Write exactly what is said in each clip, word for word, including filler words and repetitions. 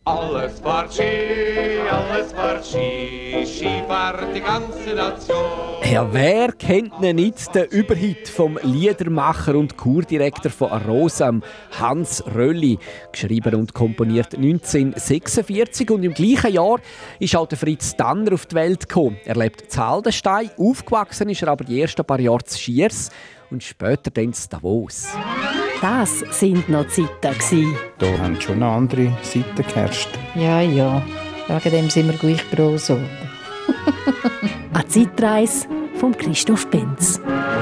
Alles fährt Ski, alles fährt Ski, Ski fährt die ganze Nation. Ja, wer kennt ihn nicht, den Überhit vom Liedermacher und Kurdirektor von Arosam, Hans Rölli, geschrieben und komponiert neunzehnhundertsechsundvierzig, und im gleichen Jahr ist auch der Fritz Tanner auf die Welt gekommen. Er lebt in Haldenstein, aufgewachsen ist er aber die ersten paar Jahre zu Schiers und später dann in Davos. Das sind noch Zeiten. Da haben schon eine andere Seite geherrscht. Ja, ja. Wegen dem sind wir gleich gross geworden. Eine Zeitreise von Christoph Benz.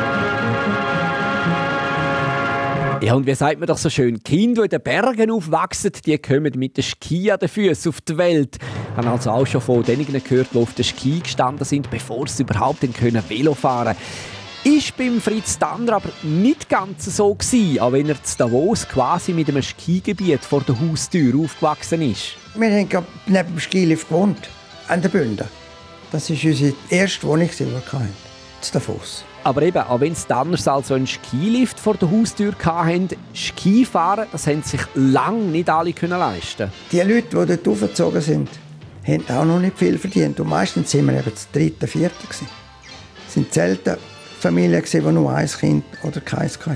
Ja, und wie sagt man doch so schön, Kinder, die in den Bergen aufwachsen, die kommen mit den Ski an den Füßen auf die Welt. Ich habe also auch schon von denen gehört, die auf den Ski gestanden sind, bevor sie überhaupt Velo fahren können. Ist beim Fritz Tanner aber nicht ganz so gewesen, auch wenn er in Davos quasi mit einem Skigebiet vor der Haustür aufgewachsen ist. Wir haben gerade neben dem Skilift gewohnt, an der Bünden. Das war unsere erste Wohnung, die wir hatten, in Davos. Aber eben, auch wenn es Tanners also einen Skilift vor der Haustür hatten, Skifahren, das haben sich lange nicht alle leisten. Die Leute, die dort aufgezogen sind, haben auch noch nicht viel verdient. Und meistens waren wir eben das dritte, vierte. Es sind selten Familien, die nur ein Kind oder keins hatten.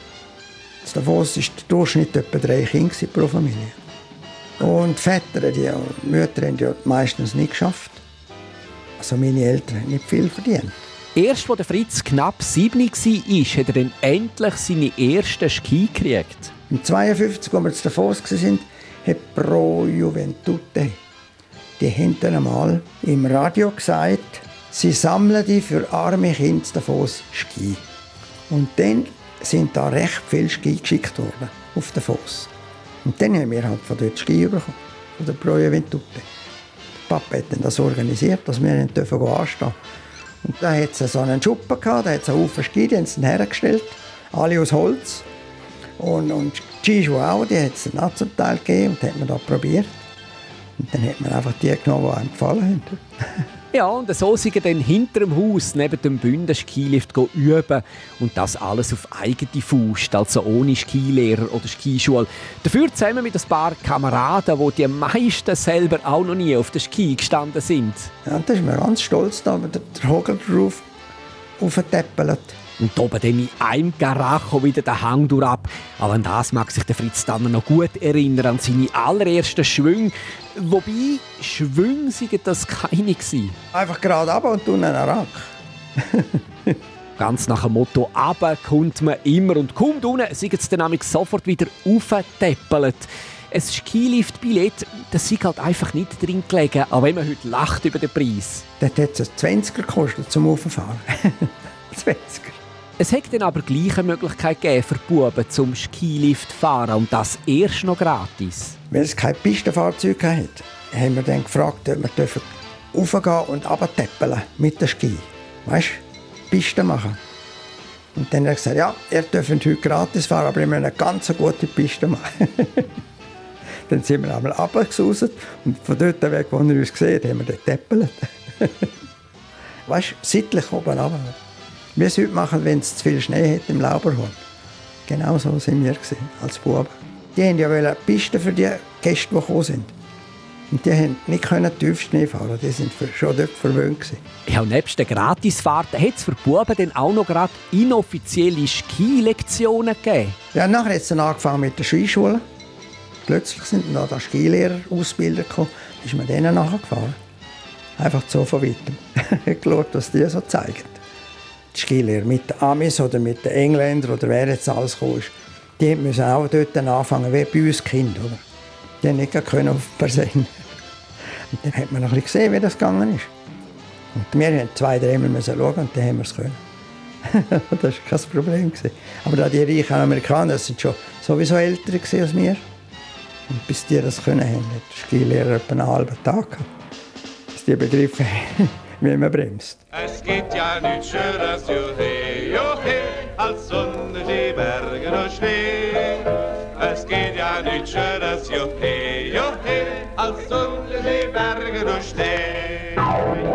In Davos war der Durchschnitt etwa drei Kinder pro Familie. Und die Väter, die Mütter haben ja meistens nicht geschafft. Also meine Eltern haben nicht viel verdient. Erst als Fritz knapp sieben war, hat er dann endlich seine ersten Ski gekriegt. neunzehnhundertzweiundfünfzig, als wir in Davos waren, hat Pro Juventute, die haben dann einmal im Radio gesagt, sie sammeln die für arme Kinder in Davos Ski. Und dann sind da recht viele Ski geschickt worden auf Davos. Und dann haben wir halt von dort Ski bekommen, von der Pro Juventute. Der Papa hat dann das organisiert, dass wir anstehen durften. Und da hat es so einen Schuppen gehabt, da hat es einen Haufen Ski, die haben sie hergestellt, alle aus Holz. Und, und die Skischuhe auch, die hat es dann auch zum Teil gegeben und hat man da probiert. Und dann hat man einfach die genommen, die einem gefallen haben. Ja, und so sind wir dann hinter dem Haus neben dem Bünden-Skilift üben. Und das alles auf eigene Faust, also ohne Skilehrer oder Skischule. Dafür zusammen mit ein paar Kameraden, die die meisten selber auch noch nie auf der Ski gestanden sind. Ja, und da ist man ganz stolz, da mit der Hogel drauf aufgetäppelt. Und oben dann in einem Garacho wieder den Hang durchab. Aber an das mag sich der Fritz Tanner noch gut erinnern, an seine allerersten Schwünge. Wobei, Schwünge waren das keine. Einfach gerade runter und unten einen Rack. Ganz nach dem Motto, runter kommt man immer. Und kommt unten, sind sie dann sofort wieder aufgetäppelt. Ein Skilift-Billett, das ist halt einfach nicht drin gelegen, auch wenn man heute lacht über den Preis. Dort hat es zwanziger gekostet zum Auffahren. zwanziger. Es hat dann aber gleich eine Möglichkeit gegeben für die Buben zum Skilift zu fahren und das erst noch gratis. Weil es kein Pistenfahrzeug hat, haben wir dann gefragt, ob wir raufgehen und runtertäppeln mit dem Ski. Weißt du, Pisten machen. Und dann hat er gesagt, ja, ihr dürft heute gratis fahren, aber wir müssen eine ganz gute Piste machen. Dann sind wir einmal runtergesaust und von dort weg, wo er uns gesehen hat, haben wir dort täppelt. Weißt du, seitlich oben runter. Wie es heute machen, wenn es zu viel Schnee hat im Lauberhorn. Genau so waren wir als Buben. Die wollten ja Pisten für die Gäste, die gekommen sind. Und die konnten nicht tief Schnee fahren. Die waren schon dort verwöhnt. Ja, und nebst den Gratisfahrten hat es für die Buben dann auch noch gerade inoffizielle Skilektionen gegeben. Ja, nachher hat es dann angefangen mit der Skischule. Plötzlich sind dann da Skilehrer-Ausbilder gekommen. Da ist man denen nachgefahren. Einfach so von weitem. Geschaut, was die so zeigen. Die Skilehrer mit den Amis oder mit den Engländern oder wer jetzt alles gekommen ist, die müssen auch dort anfangen, wie bei uns Kinder. Oder? Die haben nicht können auf Persönlich. Und dann hat man noch ein bisschen gesehen, wie das gegangen ist. Und wir mussten zwei, dreimal schauen und dann haben wir es können. Das war kein Problem. Aber da die reichen Amerikaner, das sind schon sowieso älter als wir. Und bis die das können haben, hat der Skilehrer etwa einen halben Tag gehabt, bis die begriffen haben, wie man bremst. Es geht ja nicht schöneres Juhe, Juhe, als unter die Berge und Schnee. Es geht ja nicht schöneres Juhe, Juhe, als unter die Berge und Schnee.